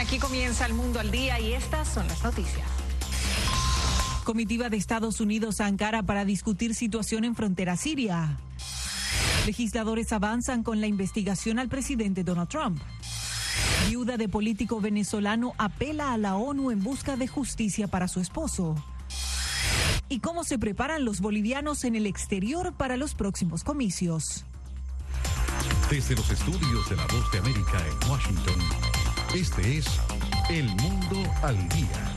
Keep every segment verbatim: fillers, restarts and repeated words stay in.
Aquí comienza El Mundo al Día y estas son las noticias. Comitiva de Estados Unidos a Ankara para discutir situación en frontera siria. Legisladores avanzan con la investigación al presidente Donald Trump. Viuda de político venezolano apela a la ONU en busca de justicia para su esposo. ¿Y cómo se preparan los bolivianos en el exterior para los próximos comicios? Desde los estudios de La Voz de América en Washington, este es El Mundo al Día.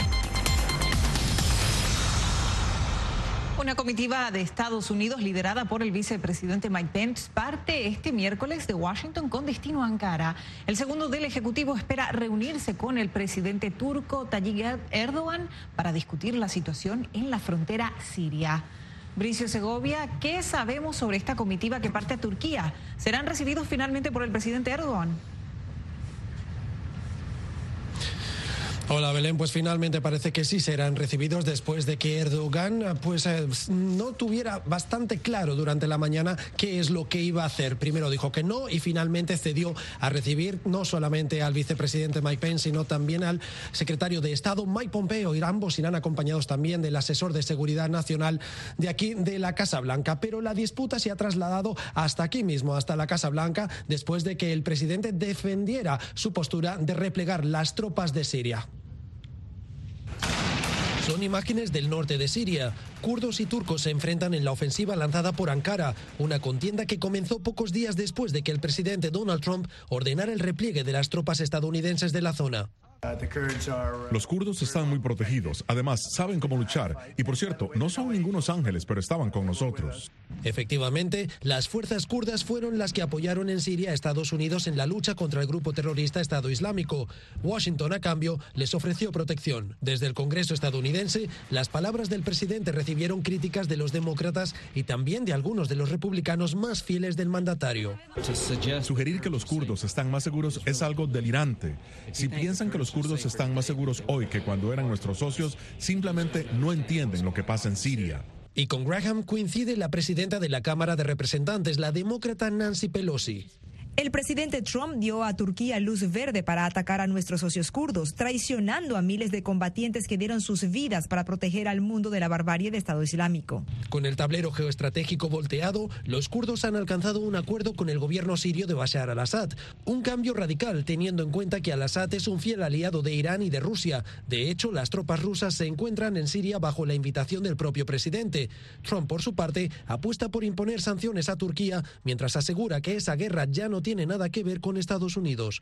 Una comitiva de Estados Unidos liderada por el vicepresidente Mike Pence parte este miércoles de Washington con destino a Ankara. El segundo del Ejecutivo espera reunirse con el presidente turco Tayyip Erdogan para discutir la situación en la frontera siria. Bricio Segovia, ¿qué sabemos sobre esta comitiva que parte a Turquía? ¿Serán recibidos finalmente por el presidente Erdogan? Hola Belén, pues finalmente parece que sí serán recibidos después de que Erdogan pues eh, no tuviera bastante claro durante la mañana qué es lo que iba a hacer. Primero dijo que no y finalmente cedió a recibir no solamente al vicepresidente Mike Pence, sino también al secretario de Estado Mike Pompeo, y ambos irán acompañados también del asesor de seguridad nacional de aquí de la Casa Blanca. Pero la disputa se ha trasladado hasta aquí mismo, hasta la Casa Blanca, después de que el presidente defendiera su postura de replegar las tropas de Siria. Son imágenes del norte de Siria. Kurdos y turcos se enfrentan en la ofensiva lanzada por Ankara, una contienda que comenzó pocos días después de que el presidente Donald Trump ordenara el repliegue de las tropas estadounidenses de la zona. Los kurdos están muy protegidos, además saben cómo luchar y, por cierto, no son ningunos ángeles, pero estaban con nosotros. Efectivamente, las fuerzas kurdas fueron las que apoyaron en Siria a Estados Unidos en la lucha contra el grupo terrorista Estado Islámico. Washington, a cambio, les ofreció protección. Desde el Congreso estadounidense, las palabras del presidente recibieron críticas de los demócratas y también de algunos de los republicanos más fieles del mandatario. Sugerir que los kurdos están más seguros es algo delirante. Si piensan que los kurdos están más seguros hoy que cuando eran nuestros socios, simplemente no entienden lo que pasa en Siria. Y con Graham coincide la presidenta de la Cámara de Representantes, la demócrata Nancy Pelosi. El presidente Trump dio a Turquía luz verde para atacar a nuestros socios kurdos, traicionando a miles de combatientes que dieron sus vidas para proteger al mundo de la barbarie de Estado Islámico. Con el tablero geoestratégico volteado, los kurdos han alcanzado un acuerdo con el gobierno sirio de Bashar al-Assad. Un cambio radical, teniendo en cuenta que al-Assad es un fiel aliado de Irán y de Rusia. De hecho, las tropas rusas se encuentran en Siria bajo la invitación del propio presidente. Trump, por su parte, apuesta por imponer sanciones a Turquía, mientras asegura que esa guerra ya no tiene nada que ver con Estados Unidos.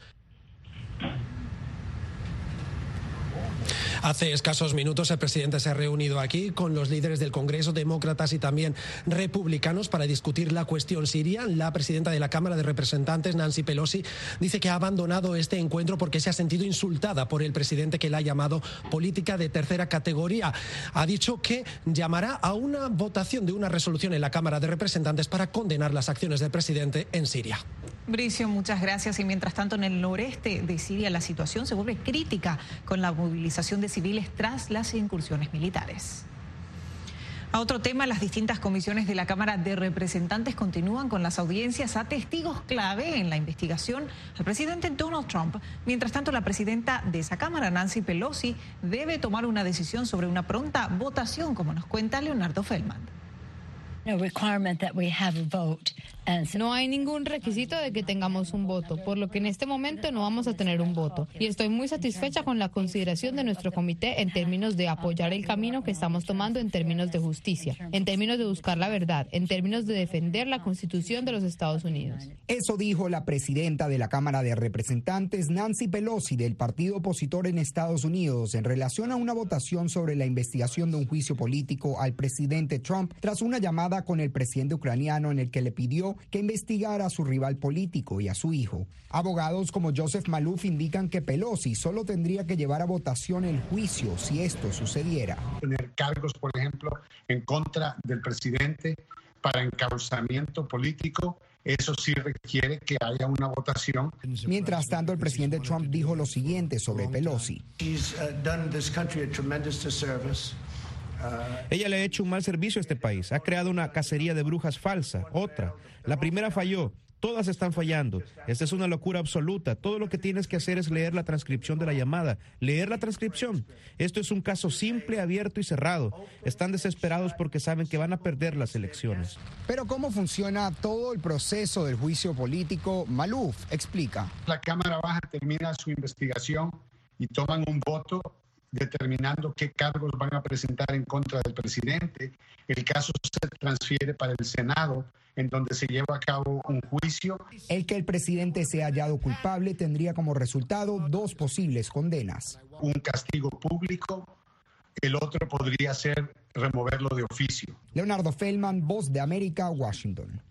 Hace escasos minutos el presidente se ha reunido aquí con los líderes del Congreso, demócratas y también republicanos, para discutir la cuestión siria. La presidenta de la Cámara de Representantes, Nancy Pelosi, dice que ha abandonado este encuentro porque se ha sentido insultada por el presidente, que la ha llamado política de tercera categoría. Ha dicho que llamará a una votación de una resolución en la Cámara de Representantes para condenar las acciones del presidente en Siria. Bricio, muchas gracias. Y mientras tanto, en el noreste de Siria la situación se vuelve crítica con la movilización de civiles tras las incursiones militares. A otro tema, las distintas comisiones de la Cámara de Representantes continúan con las audiencias a testigos clave en la investigación al presidente Donald Trump. Mientras tanto, la presidenta de esa Cámara, Nancy Pelosi, debe tomar una decisión sobre una pronta votación, como nos cuenta Leonardo Feldman. No hay ningún requisito de que tengamos un voto, por lo que en este momento no vamos a tener un voto. Y estoy muy satisfecha con la consideración de nuestro comité en términos de apoyar el camino que estamos tomando en términos de justicia, en términos de buscar la verdad, en términos de defender la Constitución de los Estados Unidos. Eso dijo la presidenta de la Cámara de Representantes, Nancy Pelosi, del partido opositor en Estados Unidos, en relación a una votación sobre la investigación de un juicio político al presidente Trump, tras una llamada con el presidente ucraniano en el que le pidió que investigara a su rival político y a su hijo. Abogados como Joseph Maluf indican que Pelosi solo tendría que llevar a votación el juicio si esto sucediera. Tener cargos, por ejemplo, en contra del presidente para encauzamiento político, eso sí requiere que haya una votación. Mientras tanto, el presidente Trump dijo lo siguiente sobre Pelosi. Ella le ha hecho un mal servicio a este país. Ha creado una cacería de brujas falsa. Otra. La primera falló. Todas están fallando. Esta es una locura absoluta. Todo lo que tienes que hacer es leer la transcripción de la llamada. Leer la transcripción. Esto es un caso simple, abierto y cerrado. Están desesperados porque saben que van a perder las elecciones. Pero ¿cómo funciona todo el proceso del juicio político? Maluf explica. La Cámara Baja termina su investigación y toman un voto determinando qué cargos van a presentar en contra del presidente. El caso se transfiere para el Senado, en donde se lleva a cabo un juicio. El que el presidente sea hallado culpable tendría como resultado dos posibles condenas. Un castigo público, el otro podría ser removerlo de oficio. Leonardo Feldman, Voz de América, Washington.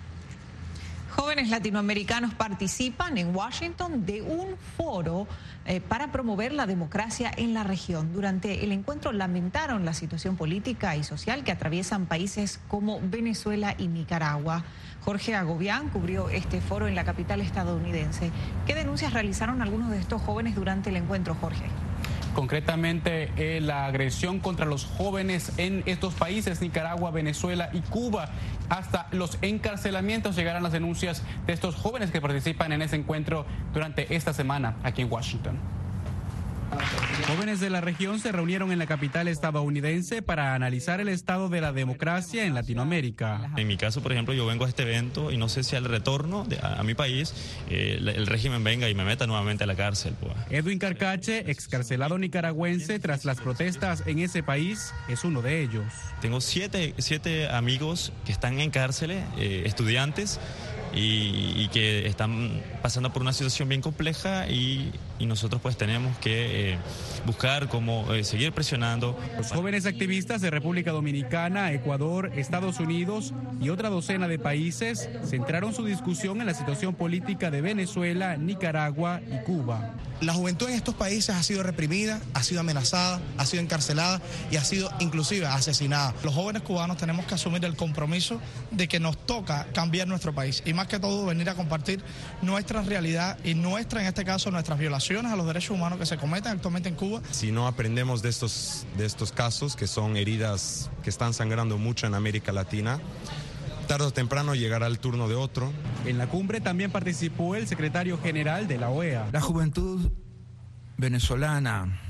Jóvenes latinoamericanos participan en Washington de un foro eh, para promover la democracia en la región. Durante el encuentro lamentaron la situación política y social que atraviesan países como Venezuela y Nicaragua. Jorge Agobián cubrió este foro en la capital estadounidense. ¿Qué denuncias realizaron algunos de estos jóvenes durante el encuentro, Jorge? Concretamente, eh, la agresión contra los jóvenes en estos países, Nicaragua, Venezuela y Cuba. Hasta los encarcelamientos llegarán las denuncias de estos jóvenes que participan en ese encuentro durante esta semana aquí en Washington. Jóvenes de la región se reunieron en la capital estadounidense para analizar el estado de la democracia en Latinoamérica. En mi caso, por ejemplo, yo vengo a este evento y no sé si al retorno de, a, a mi país eh, el, el régimen venga y me meta nuevamente a la cárcel. Pues. Edwin Carcache, excarcelado nicaragüense tras las protestas en ese país, es uno de ellos. Tengo siete, siete amigos que están en cárceles, eh, estudiantes, y, y que están pasando por una situación bien compleja y, y nosotros pues tenemos que eh, buscar cómo eh, seguir presionando. Los jóvenes activistas de República Dominicana, Ecuador, Estados Unidos y otra docena de países centraron su discusión en la situación política de Venezuela, Nicaragua y Cuba. La juventud en estos países ha sido reprimida, ha sido amenazada, ha sido encarcelada y ha sido inclusive asesinada. Los jóvenes cubanos tenemos que asumir el compromiso de que nos toca cambiar nuestro país y más que todo venir a compartir nuestra realidad y nuestra, en este caso, nuestras violaciones a los derechos humanos que se cometen actualmente en Cuba. Si no aprendemos de estos, de estos casos, que son heridas que están sangrando mucho en América Latina, tarde o temprano llegará el turno de otro. En la cumbre también participó el secretario general de la O E A. La juventud venezolana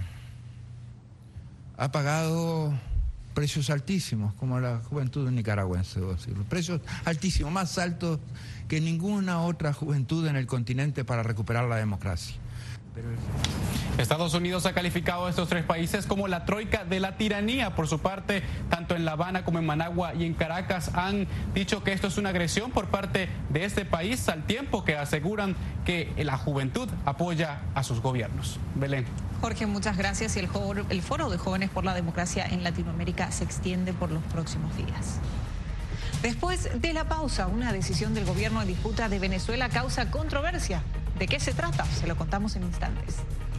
ha pagado precios altísimos, como la juventud nicaragüense, debo decirlo. Precios altísimos, más altos que ninguna otra juventud en el continente para recuperar la democracia. Pero... Estados Unidos ha calificado a estos tres países como la troika de la tiranía. Por su parte, tanto en La Habana como en Managua y en Caracas han dicho que esto es una agresión por parte de este país, al tiempo que aseguran que la juventud apoya a sus gobiernos. Belén. Jorge, muchas gracias. Y el, el Foro de Jóvenes por la Democracia en Latinoamérica se extiende por los próximos días. Después de la pausa, una decisión del gobierno en disputa de Venezuela causa controversia. ¿De qué se trata? Se lo contamos en instantes.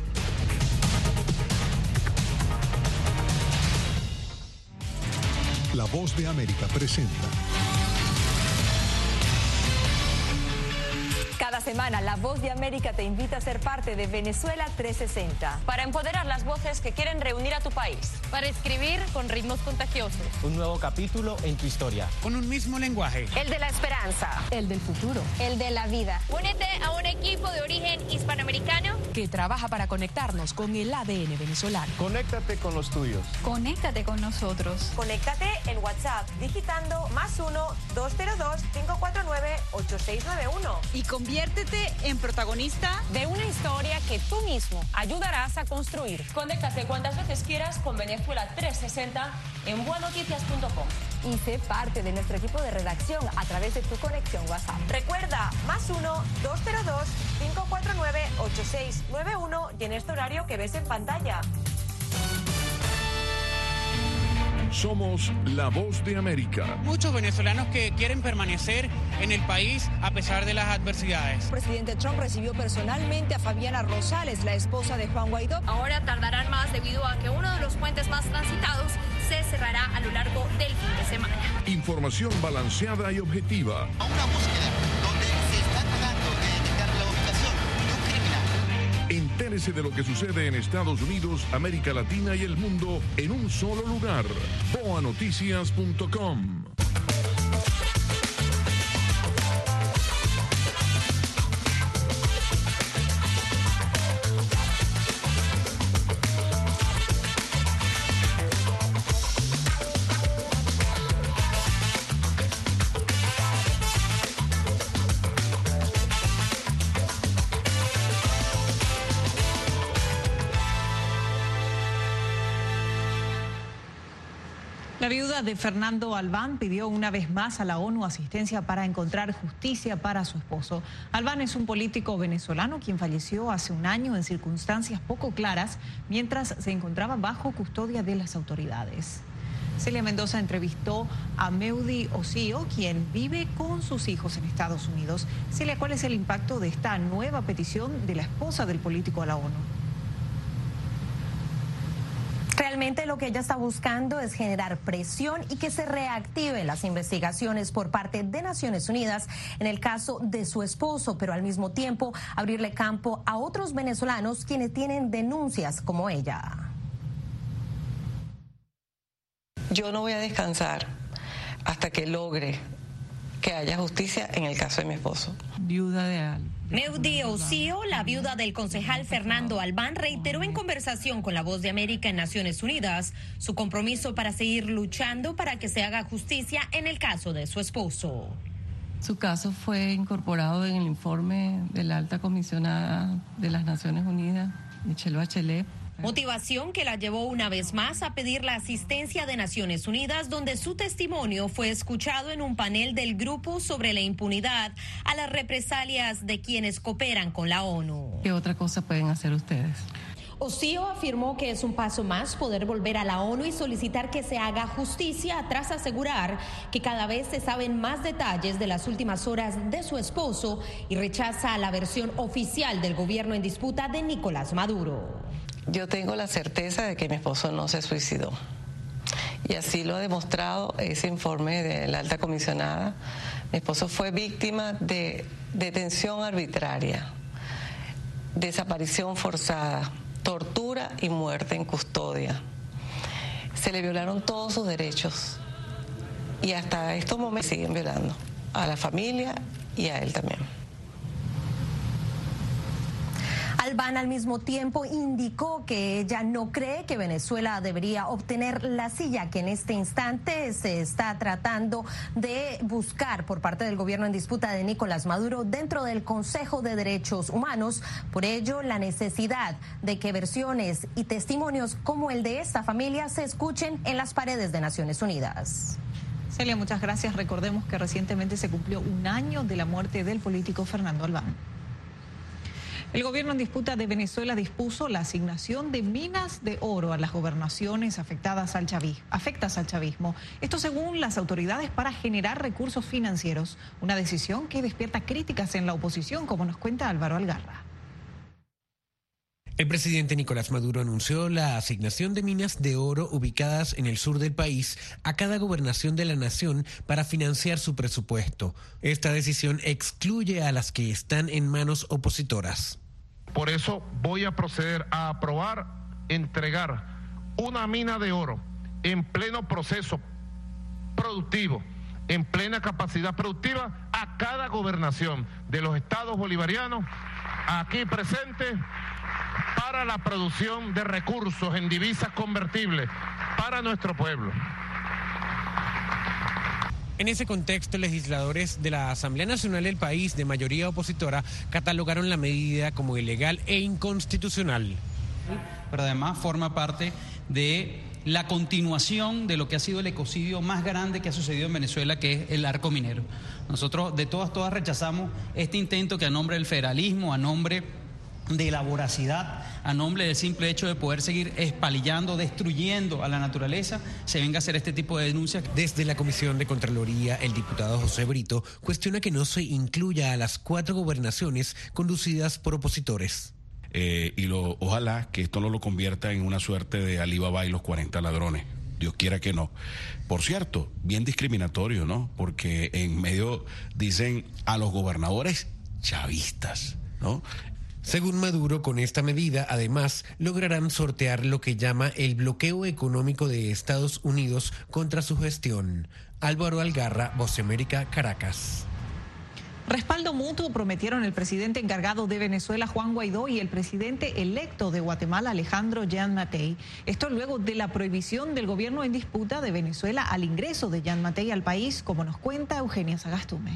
La Voz de América presenta. Cada semana, La Voz de América te invita a ser parte de Venezuela trescientos sesenta. Para empoderar las voces que quieren reunir a tu país. Para escribir con ritmos contagiosos. Un nuevo capítulo en tu historia. Con un mismo lenguaje. El de la esperanza. El del futuro. El de la vida. Únete a un equipo de origen hispanoamericano que trabaja para conectarnos con el A D N venezolano. Conéctate con los tuyos. Conéctate con nosotros. Conéctate en WhatsApp digitando más uno, dos cero dos, cinco cuatro nueve, ocho seis nueve uno. Y conviértete en protagonista de una historia que tú mismo ayudarás a construir. Conéctate cuantas veces quieras con Venezuela trescientos sesenta en buenoticias punto com. Y sé parte de nuestro equipo de redacción a través de tu conexión WhatsApp. Recuerda, más uno, dos cero dos, cinco cuatro nueve, ocho seis nueve uno y en este horario que ves en pantalla. Somos La Voz de América. Muchos venezolanos que quieren permanecer en el país a pesar de las adversidades. El presidente Trump recibió personalmente a Fabiana Rosales, la esposa de Juan Guaidó. Ahora tardarán más debido a que uno de los puentes más transitados se cerrará a lo largo del fin de semana. Información balanceada y objetiva. A una búsqueda donde se está tratando de detectar la ubicación de un criminal. Entérese de lo que sucede en Estados Unidos, América Latina y el mundo en un solo lugar. boa noticias punto com. La viuda de Fernando Albán pidió una vez más a la ONU asistencia para encontrar justicia para su esposo. Albán es un político venezolano quien falleció hace un año en circunstancias poco claras mientras se encontraba bajo custodia de las autoridades. Celia Mendoza entrevistó a Meudi Osío, quien vive con sus hijos en Estados Unidos. Celia, ¿cuál es el impacto de esta nueva petición de la esposa del político a la ONU? Realmente lo que ella está buscando es generar presión y que se reactiven las investigaciones por parte de Naciones Unidas en el caso de su esposo, pero al mismo tiempo abrirle campo a otros venezolanos quienes tienen denuncias como ella. Yo no voy a descansar hasta que logre que haya justicia en el caso de mi esposo. Viuda de Al. Meudi Osío, la viuda del concejal Fernando Albán, reiteró en conversación con La Voz de América en Naciones Unidas su compromiso para seguir luchando para que se haga justicia en el caso de su esposo. Su caso fue incorporado en el informe de la alta comisionada de las Naciones Unidas, Michelle Bachelet. Motivación que la llevó una vez más a pedir la asistencia de Naciones Unidas, donde su testimonio fue escuchado en un panel del grupo sobre la impunidad a las represalias de quienes cooperan con la ONU. ¿Qué otra cosa pueden hacer ustedes? Osío afirmó que es un paso más poder volver a la ONU y solicitar que se haga justicia tras asegurar que cada vez se saben más detalles de las últimas horas de su esposo y rechaza la versión oficial del gobierno en disputa de Nicolás Maduro. Yo tengo la certeza de que mi esposo no se suicidó. Y así lo ha demostrado ese informe de la alta comisionada. Mi esposo fue víctima de detención arbitraria, desaparición forzada, tortura y muerte en custodia. Se le violaron todos sus derechos. Y hasta estos momentos siguen violando a la familia y a él también. Albán al mismo tiempo indicó que ella no cree que Venezuela debería obtener la silla que en este instante se está tratando de buscar por parte del gobierno en disputa de Nicolás Maduro dentro del Consejo de Derechos Humanos. Por ello, la necesidad de que versiones y testimonios como el de esta familia se escuchen en las paredes de Naciones Unidas. Celia, muchas gracias. Recordemos que recientemente se cumplió un año de la muerte del político Fernando Albán. El gobierno en disputa de Venezuela dispuso la asignación de minas de oro a las gobernaciones afectadas al chavismo, afectas al chavismo. Esto según las autoridades para generar recursos financieros. Una decisión que despierta críticas en la oposición, como nos cuenta Álvaro Algarra. El presidente Nicolás Maduro anunció la asignación de minas de oro ubicadas en el sur del país a cada gobernación de la nación para financiar su presupuesto. Esta decisión excluye a las que están en manos opositoras. Por eso voy a proceder a aprobar, entregar una mina de oro en pleno proceso productivo, en plena capacidad productiva a cada gobernación de los estados bolivarianos aquí presentes, para la producción de recursos en divisas convertibles para nuestro pueblo. En ese contexto, legisladores de la Asamblea Nacional del país, de mayoría opositora, catalogaron la medida como ilegal e inconstitucional. Pero además forma parte de la continuación de lo que ha sido el ecocidio más grande que ha sucedido en Venezuela, que es el arco minero. Nosotros de todas, todas rechazamos este intento que a nombre del federalismo, a nombre de la voracidad, a nombre del simple hecho de poder seguir espalillando, destruyendo a la naturaleza, se venga a hacer este tipo de denuncias. Desde la Comisión de Contraloría, el diputado José Brito cuestiona que no se incluya a las cuatro gobernaciones conducidas por opositores. Eh, y lo, ojalá que esto no lo convierta en una suerte de Alibaba y los cuarenta ladrones. Dios quiera que no. Por cierto, bien discriminatorio, ¿no? Porque en medio dicen a los gobernadores chavistas, ¿no? Según Maduro, con esta medida, además, lograrán sortear lo que llama el bloqueo económico de Estados Unidos contra su gestión. Álvaro Algarra, Voz de América, Caracas. Respaldo mutuo prometieron el presidente encargado de Venezuela, Juan Guaidó, y el presidente electo de Guatemala, Alejandro Gianmatei. Esto luego de la prohibición del gobierno en disputa de Venezuela al ingreso de Gianmatei al país, como nos cuenta Eugenia Sagastume.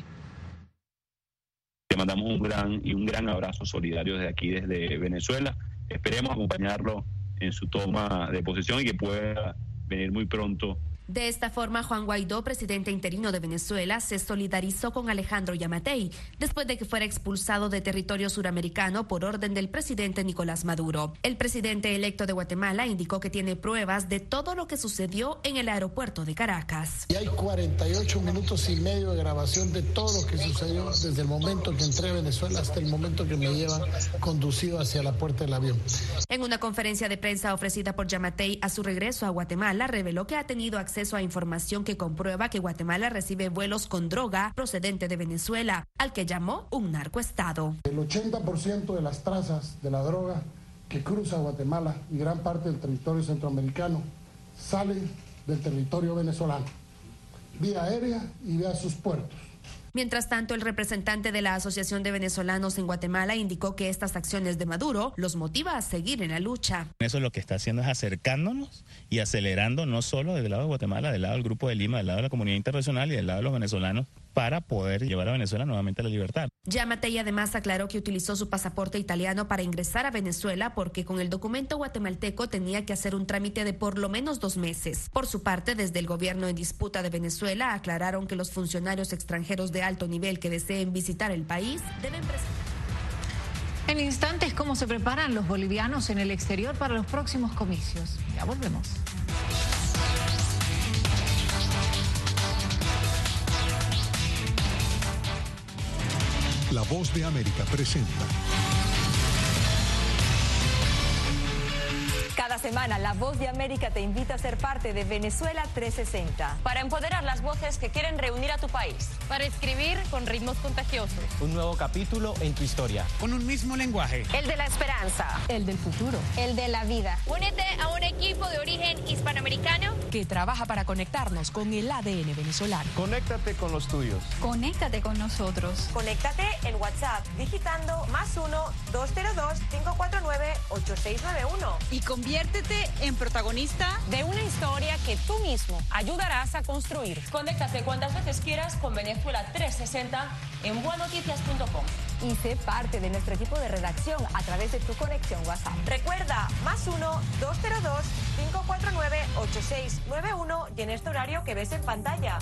Le mandamos un gran y un gran abrazo solidario desde aquí, desde Venezuela. Esperemos acompañarlo en su toma de posesión y que pueda venir muy pronto De esta forma, Juan Guaidó, presidente interino de Venezuela, se solidarizó con Alejandro Yamatei después de que fuera expulsado de territorio suramericano por orden del presidente Nicolás Maduro. El presidente electo de Guatemala indicó que tiene pruebas de todo lo que sucedió en el aeropuerto de Caracas. Y hay cuarenta y ocho minutos y medio de grabación de todo lo que sucedió desde el momento que entré a Venezuela hasta el momento que me llevan conducido hacia la puerta del avión. En una conferencia de prensa ofrecida por Yamatei a su regreso a Guatemala, reveló que ha tenido acceso acceso a información que comprueba que Guatemala recibe vuelos con droga procedente de Venezuela, al que llamó un narcoestado. El ochenta por ciento de las trazas de la droga que cruza Guatemala y gran parte del territorio centroamericano salen del territorio venezolano, vía aérea y vía sus puertos. Mientras tanto, el representante de la Asociación de Venezolanos en Guatemala indicó que estas acciones de Maduro los motiva a seguir en la lucha. Eso lo que está haciendo es acercándonos y acelerando no solo del lado de Guatemala, del lado del Grupo de Lima, del lado de la comunidad internacional y del lado de los venezolanos, para poder llevar a Venezuela nuevamente a la libertad. Yamatei además aclaró que utilizó su pasaporte italiano para ingresar a Venezuela porque con el documento guatemalteco tenía que hacer un trámite de por lo menos dos meses. Por su parte, desde el gobierno en disputa de Venezuela aclararon que los funcionarios extranjeros de alto nivel que deseen visitar el país deben presentar. En instantes, ¿cómo se preparan los bolivianos en el exterior para los próximos comicios? Ya volvemos. La Voz de América presenta. Cada semana, La Voz de América te invita a ser parte de Venezuela trescientos sesenta. Para empoderar las voces que quieren reunir a tu país. Para escribir con ritmos contagiosos. Un nuevo capítulo en tu historia. Con un mismo lenguaje. El de la esperanza. El del futuro. El de la vida. Únete a un equipo de origen hispanoamericano que trabaja para conectarnos con el A D N venezolano. Conéctate con los tuyos. Conéctate con nosotros. Conéctate en WhatsApp digitando más uno, dos cero dos, cinco cuatro nueve, ocho seis nueve uno. Y conviértete en protagonista de una historia que tú mismo ayudarás a construir. Conéctate cuantas veces quieras con Venezuela trescientos sesenta en buenoticias punto com. Y sé parte de nuestro equipo de redacción a través de tu conexión WhatsApp. Recuerda, más uno, dos cero dos, cinco cuatro nueve, ocho seis nueve uno y en este horario que ves en pantalla.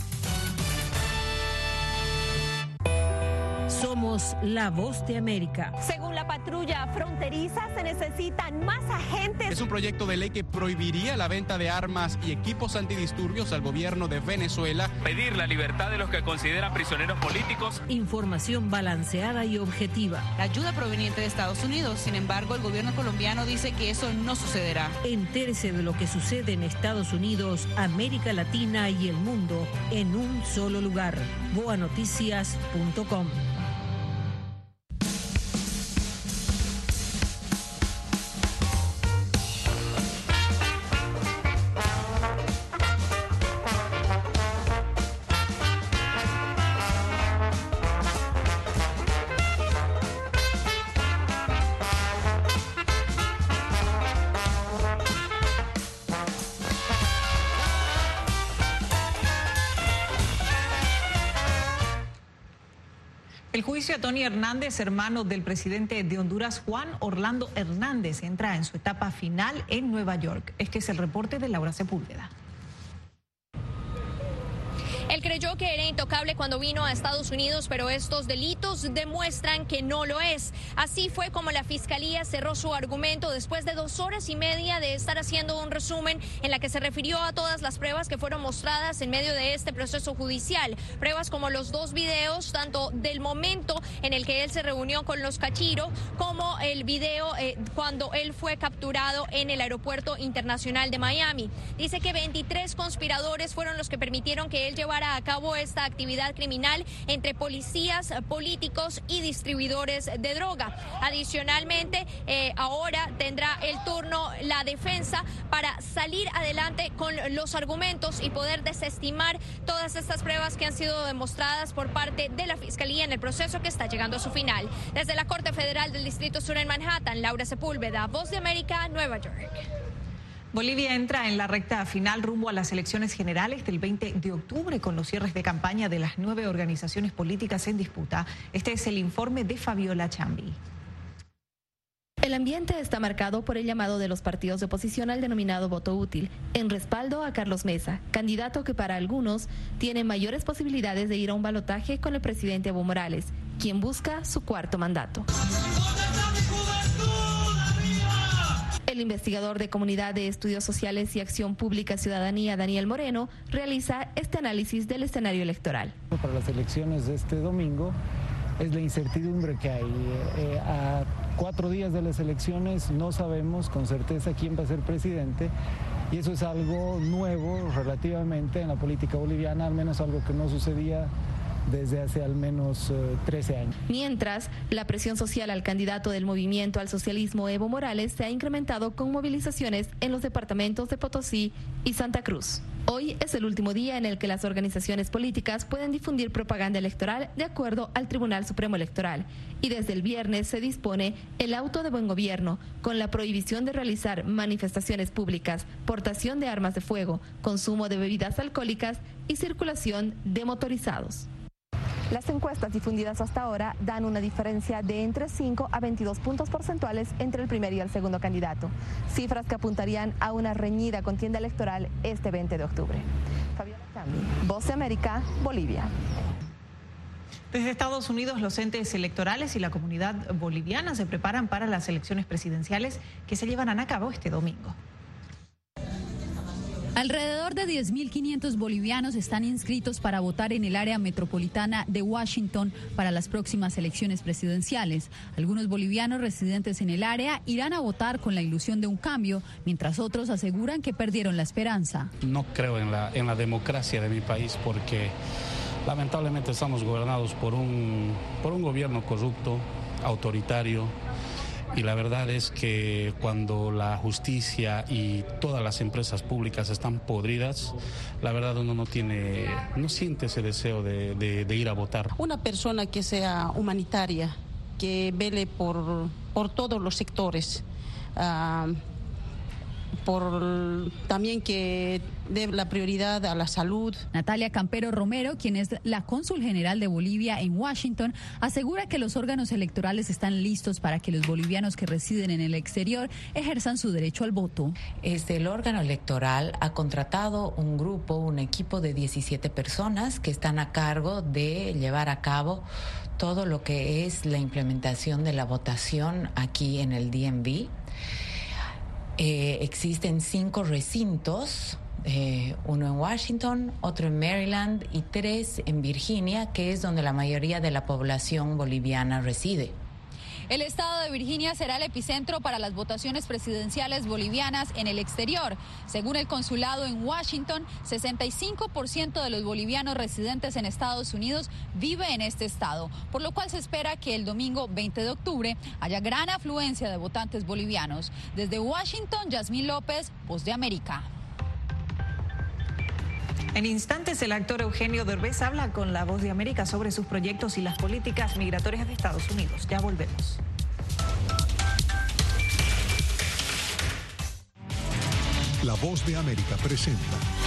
Somos la Voz de América. Según la patrulla fronteriza, se necesitan más agentes. Es un proyecto de ley que prohibiría la venta de armas y equipos antidisturbios al gobierno de Venezuela. Pedir la libertad de los que consideran prisioneros políticos. Información balanceada y objetiva. La ayuda proveniente de Estados Unidos. Sin embargo, el gobierno colombiano dice que eso no sucederá. Entérese de lo que sucede en Estados Unidos, América Latina y el mundo en un solo lugar. boa noticias punto com. El juicio a Tony Hernández, hermano del presidente de Honduras, Juan Orlando Hernández, entra en su etapa final en Nueva York. Este es el reporte de Laura Sepúlveda. Él creyó que era intocable cuando vino a Estados Unidos, pero estos delitos demuestran que no lo es. Así fue como la Fiscalía cerró su argumento después de dos horas y media de estar haciendo un resumen en la que se refirió a todas las pruebas que fueron mostradas en medio de este proceso judicial. Pruebas como los dos videos, tanto del momento en el que él se reunió con los Cachiro, como el video eh, cuando él fue capturado en el Aeropuerto Internacional de Miami. Dice que veintitrés conspiradores fueron los que permitieron que él llevara a cabo esta actividad criminal entre policías, políticos y distribuidores de droga. Adicionalmente, eh, ahora tendrá el turno la defensa para salir adelante con los argumentos y poder desestimar todas estas pruebas que han sido demostradas por parte de la Fiscalía en el proceso que está llegando a su final. Desde la Corte Federal del Distrito Sur en Manhattan, Laura Sepúlveda, Voz de América, Nueva York. Bolivia entra en la recta final rumbo a las elecciones generales del veinte de octubre con los cierres de campaña de las nueve organizaciones políticas en disputa. Este es el informe de Fabiola Chambi. El ambiente está marcado por el llamado de los partidos de oposición al denominado voto útil, en respaldo a Carlos Mesa, candidato que para algunos tiene mayores posibilidades de ir a un balotaje con el presidente Evo Morales, quien busca su cuarto mandato. El investigador de Comunidad de Estudios Sociales y Acción Pública Ciudadanía, Daniel Moreno, realiza este análisis del escenario electoral. Para las elecciones de este domingo es la incertidumbre que hay. Eh, a cuatro días de las elecciones no sabemos con certeza quién va a ser presidente y eso es algo nuevo relativamente en la política boliviana, al menos algo que no sucedía desde hace al menos uh, trece años. Mientras, la presión social al candidato del Movimiento al Socialismo, Evo Morales, se ha incrementado con movilizaciones en los departamentos de Potosí y Santa Cruz. Hoy es el último día en el que las organizaciones políticas pueden difundir propaganda electoral de acuerdo al Tribunal Supremo Electoral. Y desde el viernes se dispone el auto de buen gobierno, con la prohibición de realizar manifestaciones públicas, portación de armas de fuego, consumo de bebidas alcohólicas y circulación de motorizados. Las encuestas difundidas hasta ahora dan una diferencia de entre cinco a veintidós puntos porcentuales entre el primer y el segundo candidato, cifras que apuntarían a una reñida contienda electoral este veinte de octubre. Fabiola Cambi, Voz de América, Bolivia. Desde Estados Unidos, los entes electorales y la comunidad boliviana se preparan para las elecciones presidenciales que se llevarán a cabo este domingo. Alrededor de diez mil quinientos bolivianos están inscritos para votar en el área metropolitana de Washington para las próximas elecciones presidenciales. Algunos bolivianos residentes en el área irán a votar con la ilusión de un cambio, mientras otros aseguran que perdieron la esperanza. No creo en la, en la democracia de mi país porque lamentablemente estamos gobernados por un, por un gobierno corrupto, autoritario. Y la verdad es que cuando la justicia y todas las empresas públicas están podridas, la verdad uno no tiene, no siente ese deseo de, de, de ir a votar. Una persona que sea humanitaria, que vele por, por todos los sectores, uh, por también que dé la prioridad a la salud. Natalia Campero Romero, quien es la cónsul general de Bolivia en Washington, asegura que los órganos electorales están listos para que los bolivianos que residen en el exterior ejerzan su derecho al voto. Este, el órgano electoral ha contratado un grupo, un equipo de diecisiete personas que están a cargo de llevar a cabo todo lo que es la implementación de la votación aquí en el D M V. Eh, existen cinco recintos, eh, uno en Washington, otro en Maryland y tres en Virginia, que es donde la mayoría de la población boliviana reside. El estado de Virginia será el epicentro para las votaciones presidenciales bolivianas en el exterior. Según el consulado en Washington, sesenta y cinco por ciento de los bolivianos residentes en Estados Unidos vive en este estado, por lo cual se espera que el domingo veinte de octubre haya gran afluencia de votantes bolivianos. Desde Washington, Yasmín López, Voz de América. En instantes, el actor Eugenio Derbez habla con La Voz de América sobre sus proyectos y las políticas migratorias de Estados Unidos. Ya volvemos. La Voz de América presenta.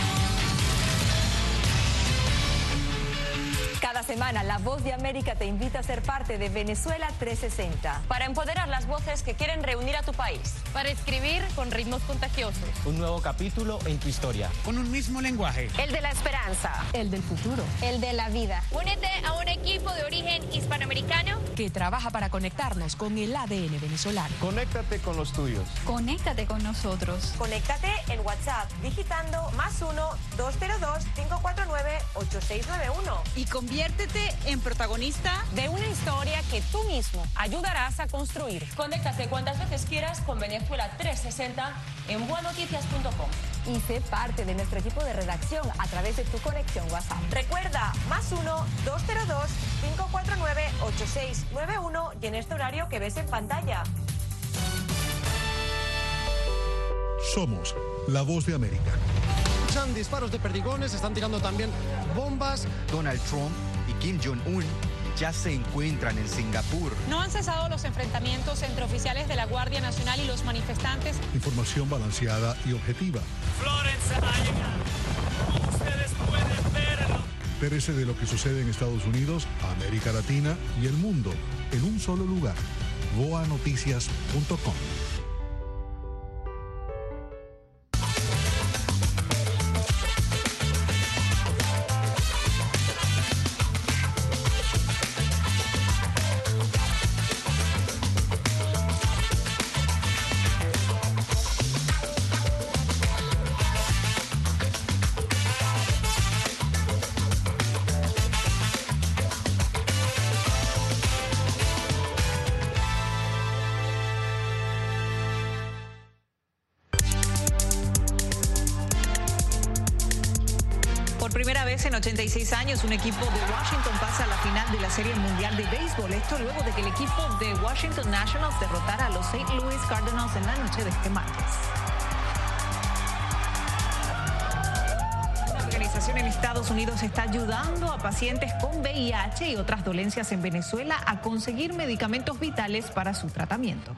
Cada semana, La Voz de América te invita a ser parte de Venezuela trescientos sesenta. Para empoderar las voces que quieren reunir a tu país. Para escribir con ritmos contagiosos. Un nuevo capítulo en tu historia. Con un mismo lenguaje. El de la esperanza. El del futuro. El de la vida. Únete a un equipo de origen hispanoamericano que trabaja para conectarnos con el A D N venezolano. Conéctate con los tuyos. Conéctate con nosotros. Conéctate en WhatsApp digitando más uno dos cero dos cinco cuatro nueve ocho seis nueve uno. Y conviértete en protagonista de una historia que tú mismo ayudarás a construir. Conéctate cuantas veces quieras con Venezuela trescientos sesenta en buenoticias punto com. Y sé parte de nuestro equipo de redacción a través de tu conexión WhatsApp. Recuerda, más uno dos cero dos cinco cuatro nueve ocho seis nueve uno y en este horario que ves en pantalla. Somos La Voz de América. Escuchan disparos de perdigones, están tirando también bombas. Donald Trump y Kim Jong-un ya se encuentran en Singapur. No han cesado los enfrentamientos entre oficiales de la Guardia Nacional y los manifestantes. Información balanceada y objetiva. Florence ha llegado. Ustedes pueden verlo. Entérese de lo que sucede en Estados Unidos, América Latina y el mundo en un solo lugar. voa noticias punto com. Por primera vez en ochenta y seis años, un equipo de Washington pasa a la final de la Serie Mundial de Béisbol. Esto luego de que el equipo de Washington Nationals derrotara a los Saint Louis Cardinals en la noche de este martes. Una organización en Estados Unidos está ayudando a pacientes con V I H y otras dolencias en Venezuela a conseguir medicamentos vitales para su tratamiento.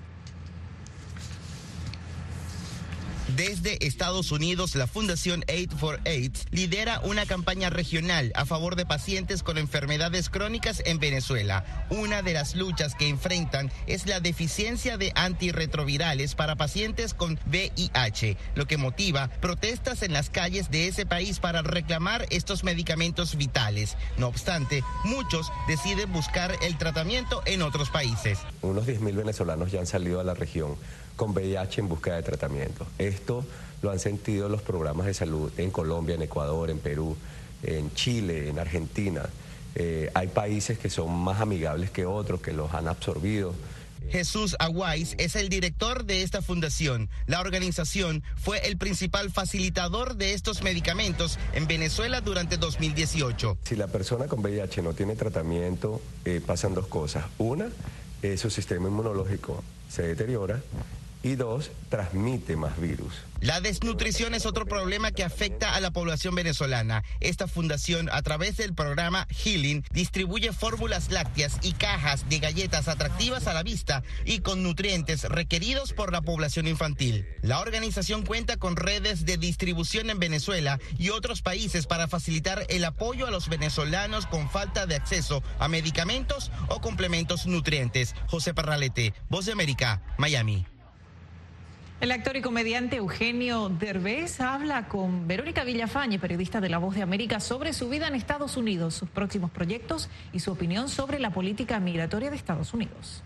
Desde Estados Unidos, la Fundación Aid for AIDS lidera una campaña regional a favor de pacientes con enfermedades crónicas en Venezuela. Una de las luchas que enfrentan es la deficiencia de antirretrovirales para pacientes con V I H, lo que motiva protestas en las calles de ese país para reclamar estos medicamentos vitales. No obstante, muchos deciden buscar el tratamiento en otros países. Unos diez mil venezolanos ya han salido a la región con V I H en búsqueda de tratamiento. Esto lo han sentido los programas de salud en Colombia, en Ecuador, en Perú, en Chile, en Argentina. Eh, hay países que son más amigables que otros, que los han absorbido. Jesús Aguais es el director de esta fundación. La organización fue el principal facilitador de estos medicamentos en Venezuela durante dos mil dieciocho. Si la persona con V I H no tiene tratamiento, eh, pasan dos cosas. Una, eh, su sistema inmunológico se deteriora. Y dos, transmite más virus. La desnutrición es otro problema que afecta a la población venezolana. Esta fundación, a través del programa Healing, distribuye fórmulas lácteas y cajas de galletas atractivas a la vista y con nutrientes requeridos por la población infantil. La organización cuenta con redes de distribución en Venezuela y otros países para facilitar el apoyo a los venezolanos con falta de acceso a medicamentos o complementos nutrientes. José Parralete, Voz de América, Miami. El actor y comediante Eugenio Derbez habla con Verónica Villafañe, periodista de La Voz de América, sobre su vida en Estados Unidos, sus próximos proyectos y su opinión sobre la política migratoria de Estados Unidos.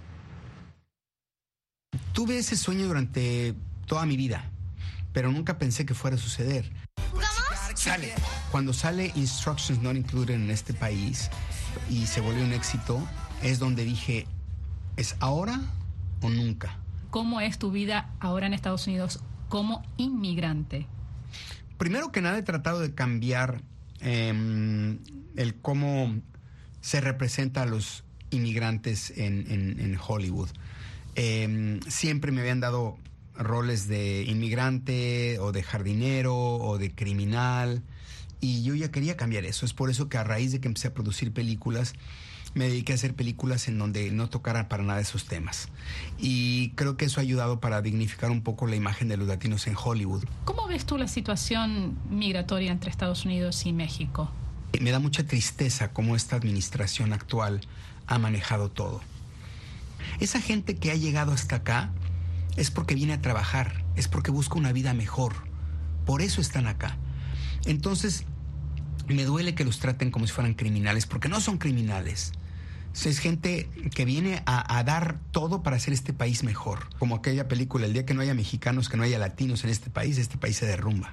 Tuve ese sueño durante toda mi vida, pero nunca pensé que fuera a suceder. ¿Jugamos? Sale. Cuando sale Instructions Not Included en este país y se vuelve un éxito, es donde dije, ¿es ahora o nunca? ¿Cómo es tu vida ahora en Estados Unidos como inmigrante? Primero que nada he tratado de cambiar eh, el cómo se representa a los inmigrantes en, en, en Hollywood. Eh, siempre me habían dado roles de inmigrante o de jardinero o de criminal y yo ya quería cambiar eso. Es por eso que a raíz de que empecé a producir películas, me dediqué a hacer películas en donde no tocaran para nada esos temas. Y creo que eso ha ayudado para dignificar un poco la imagen de los latinos en Hollywood. ¿Cómo ves tú la situación migratoria entre Estados Unidos y México? Me da mucha tristeza cómo esta administración actual ha manejado todo. Esa gente que ha llegado hasta acá es porque viene a trabajar, es porque busca una vida mejor. Por eso están acá. Entonces, me duele que los traten como si fueran criminales, porque no son criminales. Es gente que viene a, a dar todo para hacer este país mejor. Como aquella película, el día que no haya mexicanos, que no haya latinos en este país, este país se derrumba.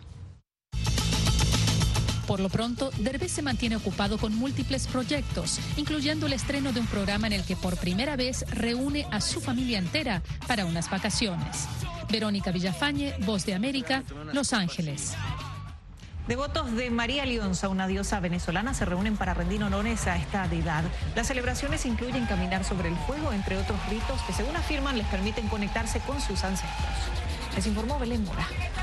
Por lo pronto, Derbez se mantiene ocupado con múltiples proyectos, incluyendo el estreno de un programa en el que por primera vez reúne a su familia entera para unas vacaciones. Verónica Villafañe, Voz de América, Los Ángeles. Devotos de María Leonza, una diosa venezolana, se reúnen para rendir honores a esta deidad. Las celebraciones incluyen caminar sobre el fuego, entre otros ritos que, según afirman, les permiten conectarse con sus ancestros. Les informó Belén Mora.